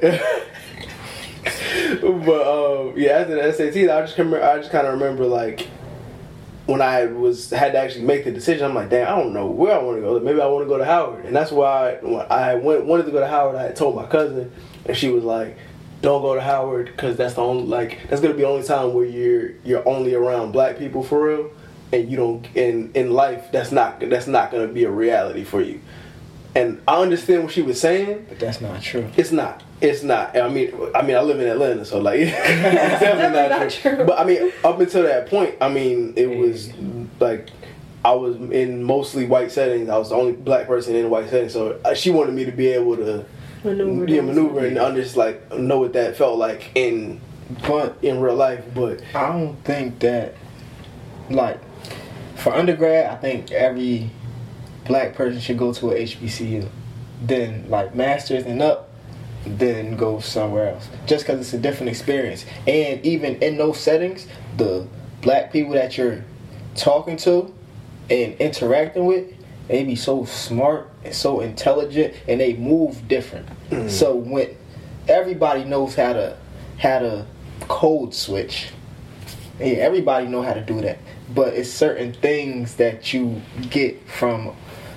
[SPEAKER 3] after the SATs, I just kind of remember like when I had to actually make the decision. I'm like, damn, I don't know where I want to go. Maybe I want to go to Howard, and that's why when I wanted to go to Howard. I had told my cousin, and she was like, don't go to Howard because that's gonna be the only time where you're only around black people for real. And you don't in life that's not gonna be a reality for you. And I understand what she was saying,
[SPEAKER 1] but that's not true.
[SPEAKER 3] It's not. I mean I live in Atlanta, so like it's definitely not true. But I mean up until that point, I mean it was like I was in mostly white settings. I was the only black person in a white setting, so she wanted me to be able to maneuver and know what that felt like in real life. But
[SPEAKER 1] I don't think that like. For undergrad, I think every black person should go to a HBCU. Then, like, masters and up, then go somewhere else. Just because it's a different experience. And even in those settings, the black people that you're talking to and interacting with, they be so smart and so intelligent, and they move different. Mm-hmm. So when everybody knows how to code switch, yeah, everybody know how to do that. But it's certain things that you get from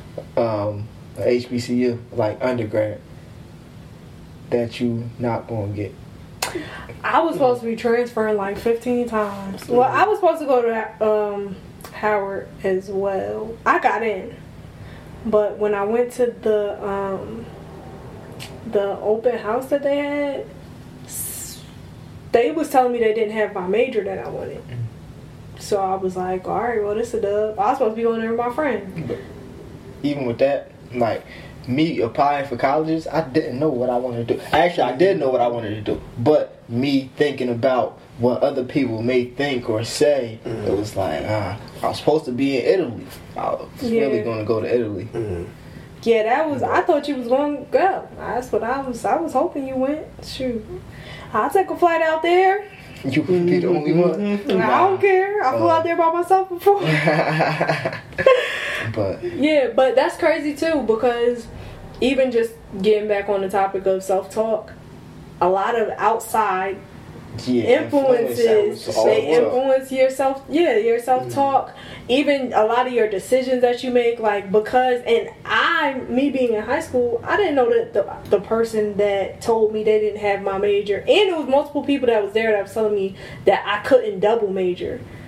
[SPEAKER 1] HBCU, like undergrad, that you not going to get.
[SPEAKER 2] I was supposed to be transferring like 15 times. Well, I was supposed to go to Howard as well. I got in. But when I went to the open house that they had, they was telling me they didn't have my major that I wanted. So I was like, all right, well, this is a dub. I was supposed to be going there with my friend.
[SPEAKER 1] But even with that, like, me applying for colleges, I didn't know what I wanted to do. Actually, I did know what I wanted to do. But me thinking about what other people may think or say, it was like, I was supposed to be in Italy. I was really going to go to Italy.
[SPEAKER 2] Yeah, that was, I thought you was going to go. That's what I was hoping you went. Shoot. I'll take a flight out there.
[SPEAKER 1] You would be the only one.
[SPEAKER 2] I don't care. I flew out there by myself before. But that's crazy too, because even just getting back on the topic of self-talk, a lot of outside influences, they influence your self-talk, even a lot of your decisions that you make, like, because, and me being in high school, I didn't know that the person that told me they didn't have my major, and it was multiple people that was there that was telling me that I couldn't double major.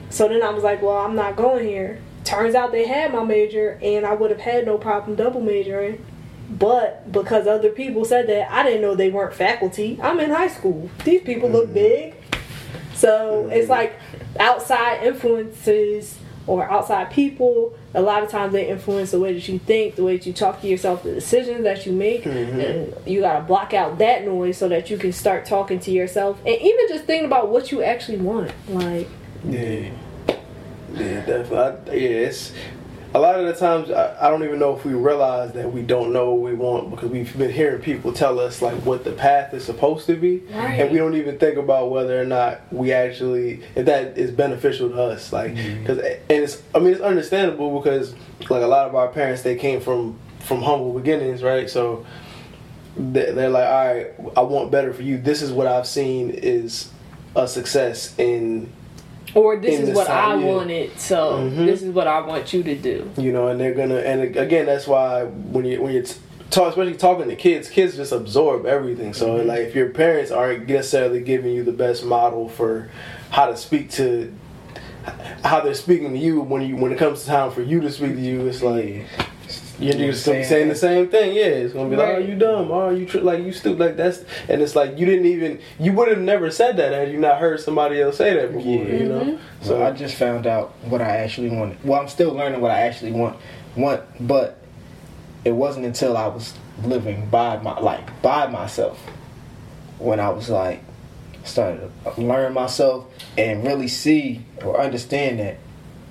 [SPEAKER 2] So then I was like, well, I'm not going here. Turns out they had my major, and I would have had no problem double majoring. But because other people said that, I didn't know they weren't faculty. I'm in high school. These people look big. So it's like outside influences or outside people, a lot of times they influence the way that you think, the way that you talk to yourself, the decisions that you make. And you gotta block out that noise so that you can start talking to yourself. And even just thinking about what you actually want. Like,
[SPEAKER 3] yeah, definitely. It's a lot of the times I don't even know if we realize that we don't know what we want, because we've been hearing people tell us like what the path is supposed to be, and we don't even think about whether or not we actually, if that is beneficial to us. Like, because it's understandable, because like a lot of our parents, they came from humble beginnings, right? So they're like, all right, I want better for you. This is what I've seen is a success in.
[SPEAKER 2] Or this is what I wanted, so this is what I want you to do.
[SPEAKER 3] You know, and they're gonna, and again, that's why when you're especially talking to kids just absorb everything. So like, if your parents aren't necessarily giving you the best model for how to speak to, how they're speaking to you when it comes to time for you to speak to you, it's like you're just gonna be saying the same thing. Yeah, it's gonna be like, oh, you dumb, oh, you like, you stupid, like that's, and it's like you would have never said that had you not heard somebody else say that before. You know.
[SPEAKER 1] So I just found out what I actually wanted. Well, I'm still learning what I actually want, but it wasn't until I was living by myself when I was like started to learn myself and really see or understand that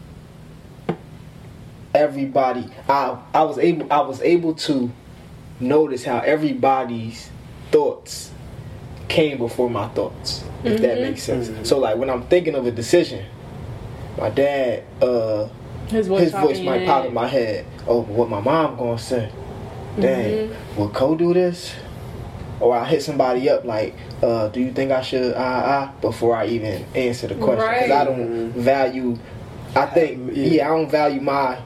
[SPEAKER 1] everybody, I was able to notice how everybody's thoughts came before my thoughts, if that makes sense. So like, when I'm thinking of a decision, my dad, his voice might pop in my head. Oh, what my mom gonna say? Dang, will Cole do this? Or I hit somebody up like, do you think I should before I even answer the question? Because I don't value. I don't value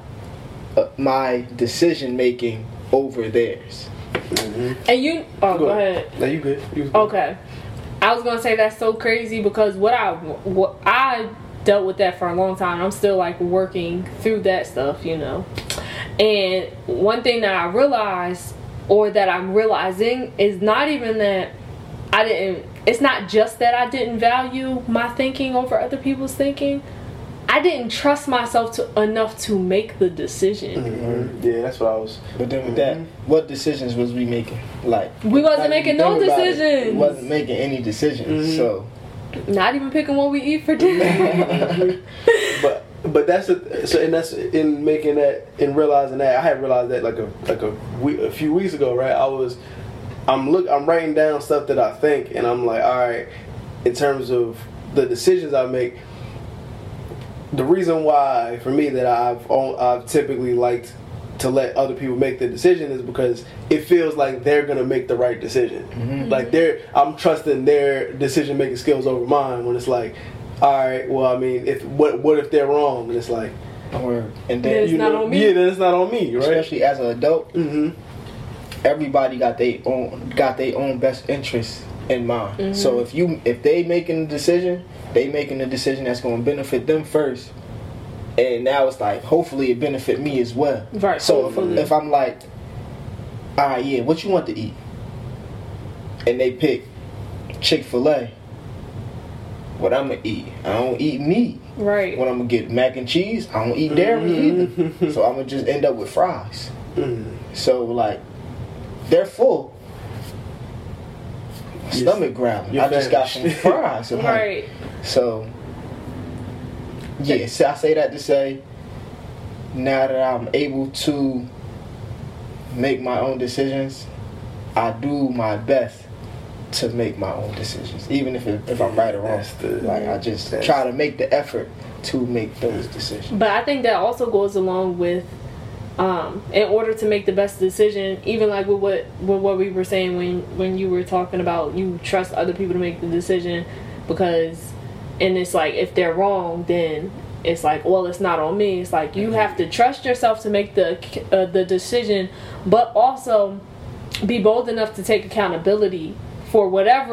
[SPEAKER 1] my decision making over theirs.
[SPEAKER 2] And you, go ahead.
[SPEAKER 3] No, you good.
[SPEAKER 2] Okay, I was gonna say that's so crazy, because what I dealt with that for a long time. I'm still like working through that stuff, you know. And one thing that I realized, or that I'm realizing, is not even that it's not just that I didn't value my thinking over other people's thinking. I didn't trust myself enough to make the decision.
[SPEAKER 3] Yeah, that's what I was.
[SPEAKER 1] But then with that, what decisions was we making? Like,
[SPEAKER 2] we wasn't making no decisions.
[SPEAKER 1] We wasn't making any decisions. So
[SPEAKER 2] not even picking what we eat for dinner.
[SPEAKER 3] But that's and that's in making that, in realizing that, I had realized that like a few weeks ago, right? I'm writing down stuff that I think, and I'm like, all right, in terms of the decisions I make. The reason why, for me, that I've typically liked to let other people make the decision is because it feels like they're gonna make the right decision. Like I'm trusting their decision making skills over mine. When it's like, all right, well, I mean, what if they're wrong? And it's like,
[SPEAKER 1] and then
[SPEAKER 2] it's not on me.
[SPEAKER 3] Yeah, then it's not on me, right?
[SPEAKER 1] Especially as an adult, everybody got their own best interests in mind. So if they making a decision, they making a decision that's going to benefit them first, and now it's like, hopefully it benefit me as well.
[SPEAKER 2] Right.
[SPEAKER 1] So if I'm like, yeah, what you want to eat, and they pick Chick-fil-A, what I'm gonna eat? I don't eat meat.
[SPEAKER 2] Right.
[SPEAKER 1] When I'm gonna get mac and cheese, I don't eat dairy either. So I'm gonna just end up with fries. So like, they're full. Stomach growling. I just got some fries. So
[SPEAKER 2] right.
[SPEAKER 1] So, yeah, so I say that to say, now that I'm able to make my own decisions, I do my best to make my own decisions, even if I'm right or wrong. I just try to make the effort to make those decisions.
[SPEAKER 2] But I think that also goes along with, in order to make the best decision, even like with what we were saying when you were talking about you trust other people to make the decision, because, and it's like, if they're wrong, then it's like, well, it's not on me. It's like, you have to trust yourself to make the decision, but also be bold enough to take accountability for whatever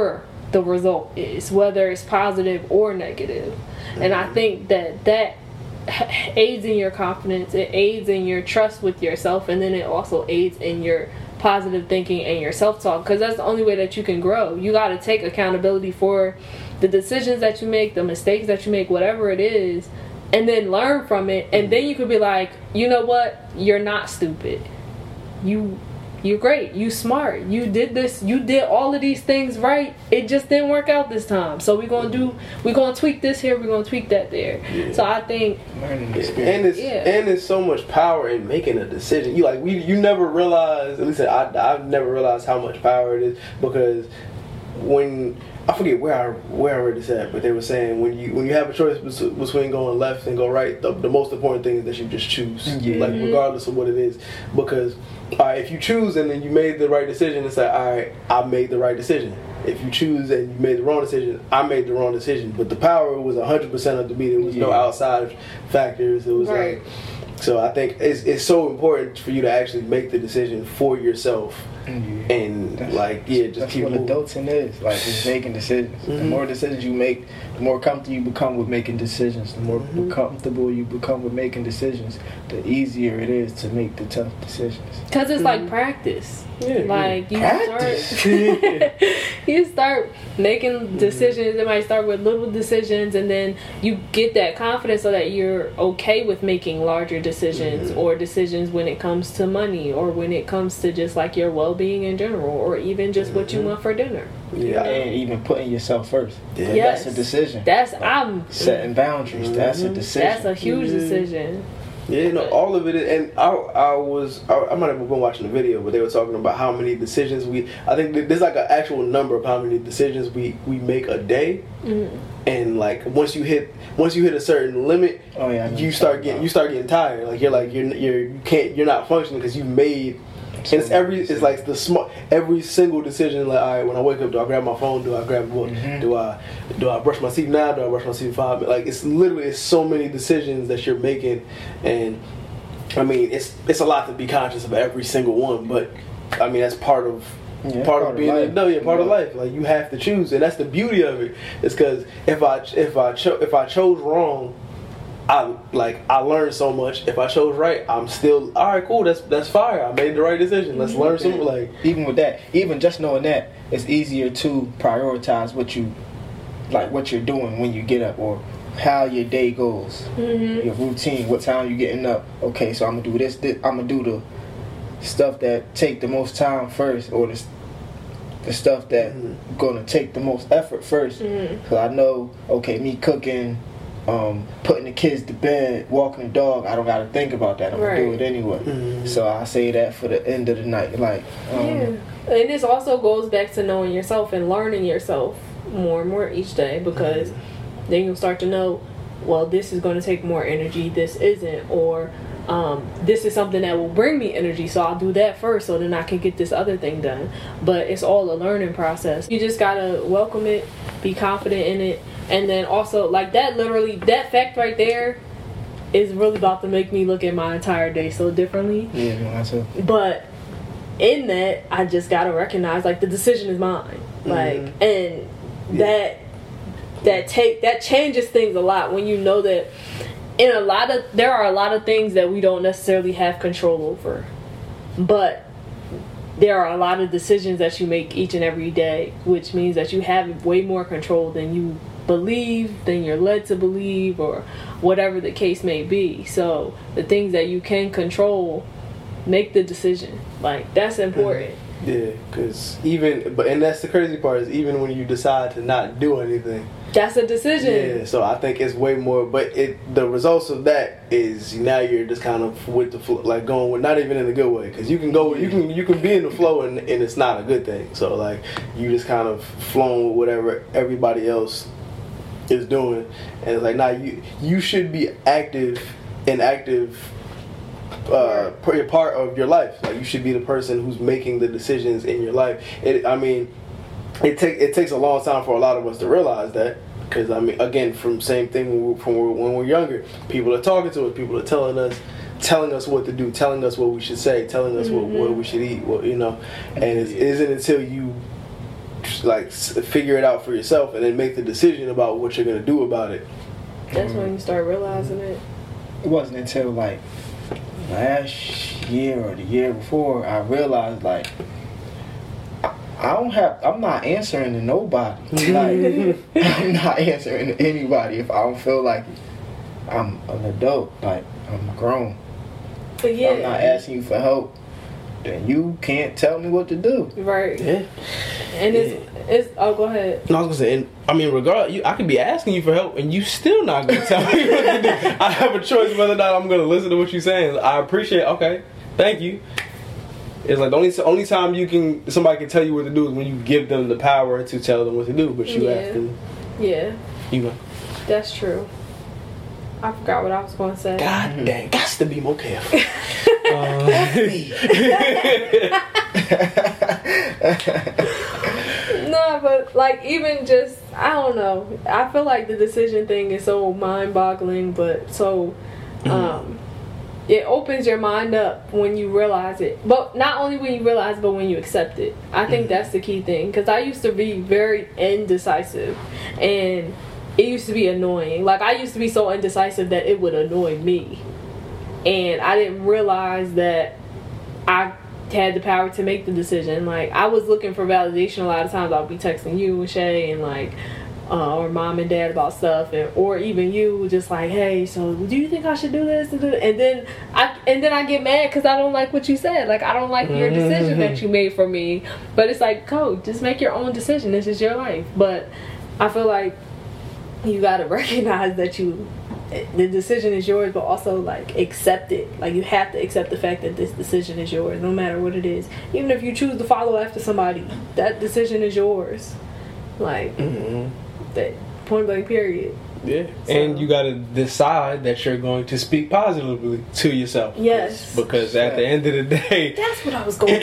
[SPEAKER 2] the result is, whether it's positive or negative. And I think that aids in your confidence, it aids in your trust with yourself, and then it also aids in your positive thinking and your self-talk, because that's the only way that you can grow. You got to take accountability for the decisions that you make, the mistakes that you make, whatever it is, and then learn from it. And then you could be like, you know what, you're not stupid, you're great, you smart, you did this, you did all of these things right, it just didn't work out this time, so we're gonna tweak this here, we're gonna tweak that there. So I think
[SPEAKER 1] learning experience.
[SPEAKER 3] And there's so much power in making a decision. You never realize, at least I've never realized how much power it is, because when I forget where I read this at, but they were saying when you have a choice between going left and go right, the most important thing is that you just choose, like regardless of what it is. Because if you choose and then you made the right decision, it's like, all right, I made the right decision. If you choose and you made the wrong decision, I made the wrong decision. But the power was 100% up to me. There was no outside factors. It was like, so I think it's so important for you to actually make the decision for yourself. And just keep
[SPEAKER 1] what
[SPEAKER 3] moving.
[SPEAKER 1] Adulting is, like, just making decisions. The more decisions you make, the more comfortable you become with making decisions. The more comfortable you become with making decisions, the easier it is to make the tough decisions.
[SPEAKER 2] Because it's like practice. Like you start making decisions. It might start with little decisions, and then you get that confidence so that you're okay with making larger decisions, or decisions when it comes to money, or when it comes to just like your well-being in general, or even just what you want for dinner.
[SPEAKER 1] And even putting yourself first.
[SPEAKER 2] Yes.
[SPEAKER 1] That's a decision.
[SPEAKER 2] I'm
[SPEAKER 1] setting boundaries. That's a decision.
[SPEAKER 2] That's a huge decision.
[SPEAKER 3] Yeah, all of it is, and I might have been watching the video, but they were talking about how many decisions I think there's like an actual number of how many decisions we make a day, and like once you hit a certain limit, you start getting tired. Like you're not functioning because you made. And it's like every single decision. Like, all right, when I wake up, do I grab my phone? Do I grab a book? Do I brush my teeth now? Do I brush my teeth in 5 minutes? Like, it's so many decisions that you're making, and I mean it's a lot to be conscious of every single one. But I mean that's part of being part of life. Like you have to choose, and that's the beauty of it. It's because if I chose wrong, I learned so much. If I chose right, I'm still all right. Cool, that's fire. I made the right decision. Let's learn something. Like
[SPEAKER 1] even with that, even just knowing that, it's easier to prioritize what you're doing when you get up, or how your day goes, your routine. What time you getting up? Okay, so I'm gonna do this. I'm gonna do the stuff that take the most time first, or the stuff that gonna take the most effort first. Because I know, okay, me cooking. Putting the kids to bed, walking the dog, I don't got to think about that. I'm going to do it anyway. So I say that for the end of the night. Like,
[SPEAKER 2] and this also goes back to knowing yourself and learning yourself more and more each day, because then you'll start to know, well, this is going to take more energy, this isn't, or this is something that will bring me energy, so I'll do that first so then I can get this other thing done. But it's all a learning process. You just got to welcome it, be confident in it. And then also, like that fact right there is really about to make me look at my entire day so differently.
[SPEAKER 1] Yeah, mine too.
[SPEAKER 2] But in that, I just gotta recognize, like, the decision is mine. Like, and that changes things a lot when you know that there are a lot of things that we don't necessarily have control over. But there are a lot of decisions that you make each and every day, which means that you have way more control than you believe, than you're led to believe, or whatever the case may be. So the things that you can control, make the decision. Like, that's important.
[SPEAKER 3] Yeah, because and that's the crazy part, is even when you decide to not do anything,
[SPEAKER 2] that's a decision.
[SPEAKER 3] Yeah, so I think it's way more, but the results of that is now you're just kind of with the flow, like going with, not even in a good way, because you can be in the flow and it's not a good thing. So like you just kind of flowing with whatever everybody else is doing, and it's like, nah, you should be active part of your life. Like you should be the person who's making the decisions in your life. It takes a long time for a lot of us to realize that, because I mean, again, from same thing from when we're younger, people are talking to us, people are telling us what to do, telling us what we should say, telling us what we should eat, and it isn't until you like figure it out for yourself and then make the decision about what you're gonna do about it.
[SPEAKER 2] That's when you start realizing it.
[SPEAKER 1] It wasn't until like last year or the year before I realized like I'm not answering to nobody. Like I'm not answering to anybody if I don't feel like it. I'm an adult, like I'm grown.
[SPEAKER 2] But yeah,
[SPEAKER 1] I'm not asking you for help. Then you can't tell me what to do.
[SPEAKER 2] right.
[SPEAKER 3] Yeah.
[SPEAKER 2] And it's oh, go ahead.
[SPEAKER 3] No, I was gonna say, and, I mean, regardless, I could be asking you for help, and you still not gonna tell me what to do. I have a choice whether or not I'm gonna listen to what you're saying. I appreciate. Okay, thank you. It's like the only time somebody can tell you what to do is when you give them the power to tell them what to do, but you have to.
[SPEAKER 2] Yeah.
[SPEAKER 3] You know.
[SPEAKER 2] That's true. I forgot what I was going to say.
[SPEAKER 3] God dang, got to be more careful.
[SPEAKER 2] No, but like even just I don't know. I feel like the decision thing is so mind-boggling, but so it opens your mind up when you realize it. But not only when you realize it, but when you accept it. I think that's the key thing, because I used to be very indecisive, and it used to be annoying. Like I used to be so indecisive that it would annoy me, and I didn't realize that I had the power to make the decision. Like I was looking for validation a lot of times. I'll be texting you and Shay and like or mom and dad about stuff, and or even you just like, hey, so do you think I should do this? And then I get mad because I don't like what you said. Like I don't like your decision that you made for me. But it's like, Coach, just make your own decision. This is your life. But I feel like you gotta recognize that the decision is yours, but also like accept it. Like you have to accept the fact that this decision is yours, no matter what it is. Even if you choose to follow after somebody, that decision is yours. Like that, point blank, period.
[SPEAKER 3] Yeah,
[SPEAKER 2] So.
[SPEAKER 3] and you got to decide that you're going to speak positively to yourself.
[SPEAKER 2] Yes,
[SPEAKER 3] because at the end of the day,
[SPEAKER 2] that's what I was going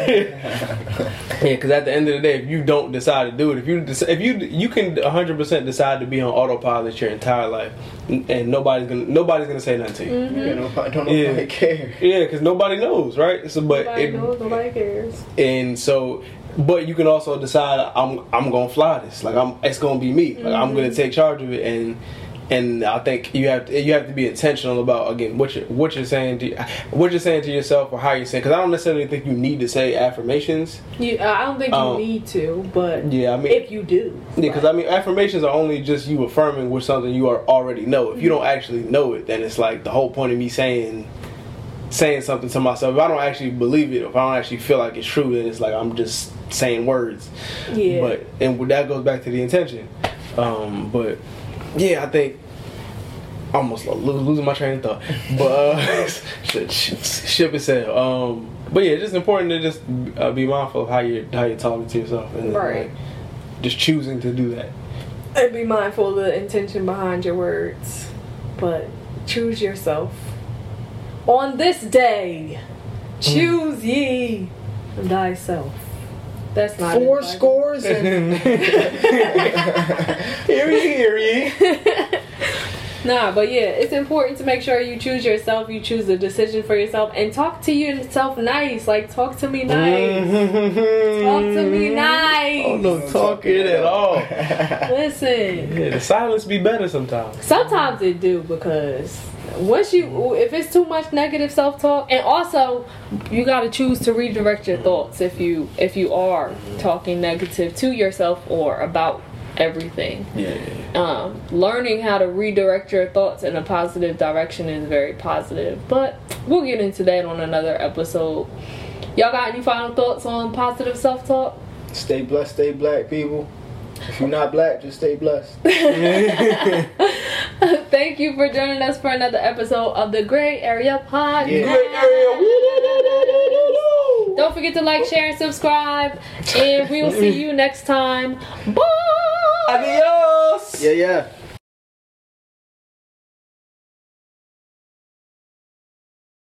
[SPEAKER 2] to
[SPEAKER 3] yeah, because at the end of the day, if you don't decide to do it, if you can 100% decide to be on autopilot your entire life, and nobody's gonna say nothing to you.
[SPEAKER 1] Nobody care.
[SPEAKER 3] Yeah, because nobody knows, right? So, but
[SPEAKER 2] nobody knows, nobody cares.
[SPEAKER 3] And so, but you can also decide I'm gonna fly this. Like it's gonna be me. Like I'm gonna take charge of it, and I think you have to be intentional about, again, what you're saying to yourself, or how you're saying. Because I don't necessarily think you need to say affirmations.
[SPEAKER 2] I don't think you need to, but
[SPEAKER 3] yeah, I mean,
[SPEAKER 2] if you do,
[SPEAKER 3] yeah, because I mean, affirmations are only just you affirming with something you already know. If you don't actually know it, then it's like the whole point of me saying something to myself. If I don't actually believe it, if I don't actually feel like it's true, then it's like I'm just saying words.
[SPEAKER 2] Yeah.
[SPEAKER 3] But that goes back to the intention. But yeah, I think almost losing my train of thought. But ship it sail. But yeah, it's just important to just be mindful of how you're talking to yourself, and
[SPEAKER 2] right.
[SPEAKER 3] Like, just choosing to do that.
[SPEAKER 2] And be mindful of the intention behind your words. But choose yourself. On this day, choose ye thyself. That's not
[SPEAKER 1] Four scores and
[SPEAKER 3] hear ye.
[SPEAKER 2] Nah, but yeah, it's important to make sure you choose yourself, you choose the decision for yourself, and talk to yourself nice. Like, talk to me nice. Talk to me nice.
[SPEAKER 3] Oh, no talking at all.
[SPEAKER 2] Listen.
[SPEAKER 3] Yeah, the silence be better sometimes.
[SPEAKER 2] Sometimes it do, because if it's too much negative self-talk, and also you got to choose to redirect your thoughts if you are talking negative to yourself or about everything.
[SPEAKER 3] Yeah.
[SPEAKER 2] Learning how to redirect your thoughts in a positive direction is very positive, but we'll get into that on another episode. Y'all got any final thoughts on positive self-talk?
[SPEAKER 1] Stay blessed, stay black, people. If you're not black, just stay blessed.
[SPEAKER 2] Thank you for joining us for another episode of the Gray Area Podcast.
[SPEAKER 3] Gray Area.
[SPEAKER 2] Don't forget to like, share, and subscribe. And we will see you next time. Bye!
[SPEAKER 3] Adios!
[SPEAKER 1] Yeah.